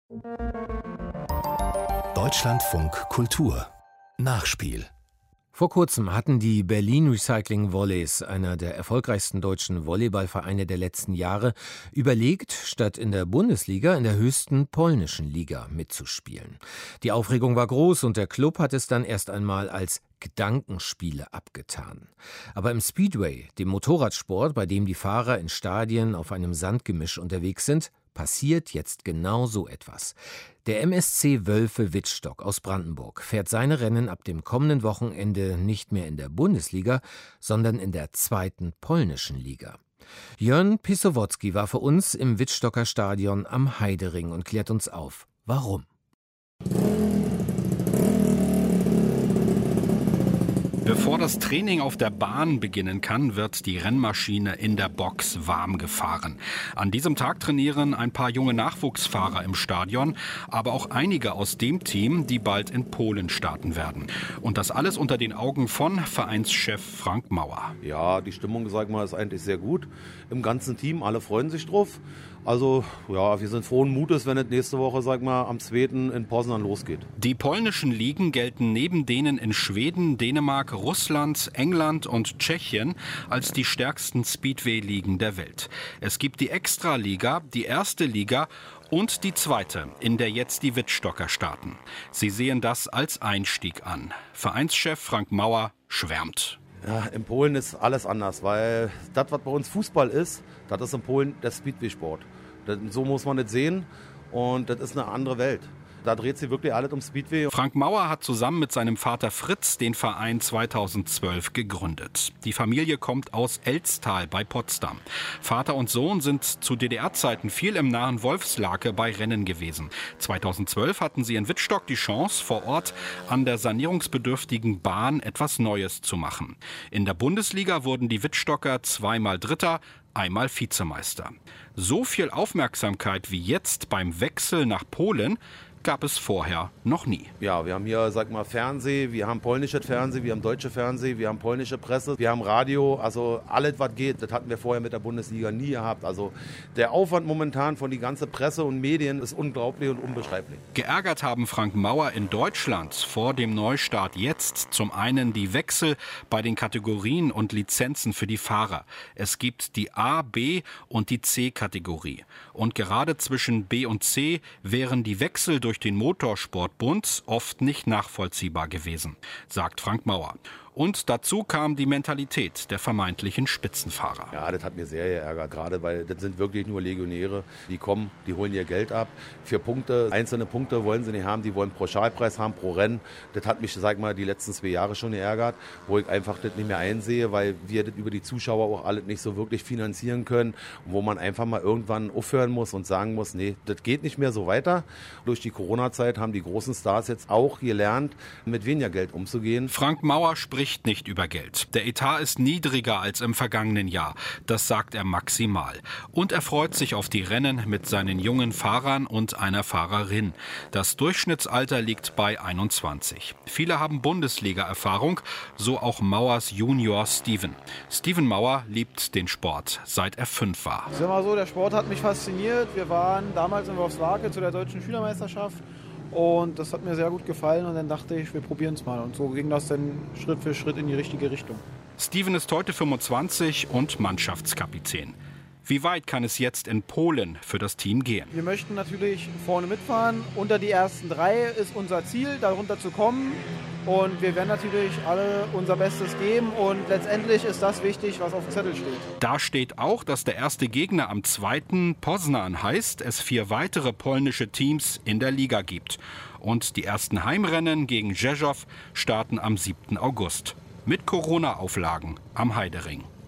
Deutschlandfunk Kultur Nachspiel. Vor kurzem hatten die Berlin Recycling Volleys, einer der erfolgreichsten deutschen Volleyballvereine der letzten Jahre, überlegt, statt in der Bundesliga in der höchsten polnischen Liga mitzuspielen. Die Aufregung war groß und der Club hat es dann erst einmal als Gedankenspiele abgetan. Aber im Speedway, dem Motorradsport, bei dem die Fahrer in Stadien auf einem Sandgemisch unterwegs sind, passiert jetzt genau so etwas. Der MSC Wölfe Wittstock aus Brandenburg fährt seine Rennen ab dem kommenden Wochenende nicht mehr in der Bundesliga, sondern in der zweiten polnischen Liga. Jörn Pisowocki war für uns im Wittstocker Stadion am Heidering und klärt uns auf, warum. Bevor das Training auf der Bahn beginnen kann, wird die Rennmaschine in der Box warm gefahren. An diesem Tag trainieren ein paar junge Nachwuchsfahrer im Stadion, aber auch einige aus dem Team, die bald in Polen starten werden. Und das alles unter den Augen von Vereinschef Frank Mauer. Ja, die Stimmung, sag mal, ist eigentlich sehr gut. Im ganzen Team, alle freuen sich drauf. Also, ja, wir sind frohen Mutes, wenn es nächste Woche, sag mal, am 2. in Poznan losgeht. Die polnischen Ligen gelten neben denen in Schweden, Dänemark, Russland, England und Tschechien als die stärksten Speedway-Ligen der Welt. Es gibt die Extraliga, die erste Liga und die zweite, in der jetzt die Wittstocker starten. Sie sehen das als Einstieg an. Vereinschef Frank Mauer schwärmt. Ja, in Polen ist alles anders, weil das, was bei uns Fußball ist, das ist in Polen der Speedway-Sport. So muss man das sehen und das ist eine andere Welt. Da dreht sich wirklich alles um Speedway. Frank Mauer hat zusammen mit seinem Vater Fritz den Verein 2012 gegründet. Die Familie kommt aus Elztal bei Potsdam. Vater und Sohn sind zu DDR-Zeiten viel im nahen Wolfslake bei Rennen gewesen. 2012 hatten sie in Wittstock die Chance, vor Ort an der sanierungsbedürftigen Bahn etwas Neues zu machen. In der Bundesliga wurden die Wittstocker zweimal Dritter, einmal Vizemeister. So viel Aufmerksamkeit wie jetzt beim Wechsel nach Polen gab es vorher noch nie. Ja, wir haben hier, sag mal, Fernsehen, wir haben polnisches Fernsehen, wir haben deutsche Fernsehen, wir haben polnische Presse, wir haben Radio, also alles, was geht, das hatten wir vorher mit der Bundesliga nie gehabt. Also der Aufwand momentan von die ganze Presse und Medien ist unglaublich und unbeschreiblich. Geärgert haben Frank Mauer in Deutschland vor dem Neustart jetzt zum einen die Wechsel bei den Kategorien und Lizenzen für die Fahrer. Es gibt die A, B und die C-Kategorie. Und gerade zwischen B und C wären die Wechsel durch den Motorsportbund oft nicht nachvollziehbar gewesen, sagt Frank Mauer. Und dazu kam die Mentalität der vermeintlichen Spitzenfahrer. Ja, das hat mir sehr geärgert, gerade weil das sind wirklich nur Legionäre. Die kommen, die holen ihr Geld ab. Für Punkte, einzelne Punkte wollen sie nicht haben, die wollen Pauschalpreis haben pro Rennen. Das hat mich, sag mal, die letzten 2 Jahre schon geärgert, wo ich einfach das nicht mehr einsehe, weil wir das über die Zuschauer auch alles nicht so wirklich finanzieren können. Und wo man einfach mal irgendwann aufhören muss und sagen muss, nee, das geht nicht mehr so weiter. Durch die Corona-Zeit haben die großen Stars jetzt auch gelernt, mit weniger Geld umzugehen. Frank Mauer spricht nicht über Geld. Der Etat ist niedriger als im vergangenen Jahr. Das sagt er maximal. Und er freut sich auf die Rennen mit seinen jungen Fahrern und einer Fahrerin. Das Durchschnittsalter liegt bei 21. Viele haben Bundesliga-Erfahrung, so auch Mauers Junior Steven. Steven Mauer liebt den Sport, seit er 5 war. Ich sag mal so, der Sport hat mich fasziniert. Wir waren damals in Wolfslake zu der deutschen Schülermeisterschaft. Und das hat mir sehr gut gefallen und dann dachte ich, wir probieren es mal. Und so ging das dann Schritt für Schritt in die richtige Richtung. Steven ist heute 25 und Mannschaftskapitän. Wie weit kann es jetzt in Polen für das Team gehen? Wir möchten natürlich vorne mitfahren. Unter die ersten 3 ist unser Ziel, darunter zu kommen. Und wir werden natürlich alle unser Bestes geben. Und letztendlich ist das wichtig, was auf dem Zettel steht. Da steht auch, dass der erste Gegner am 2. Poznan heißt, es 4 weitere polnische Teams in der Liga gibt. Und die ersten Heimrennen gegen Rzeszów starten am 7. August. Mit Corona-Auflagen am Heidering.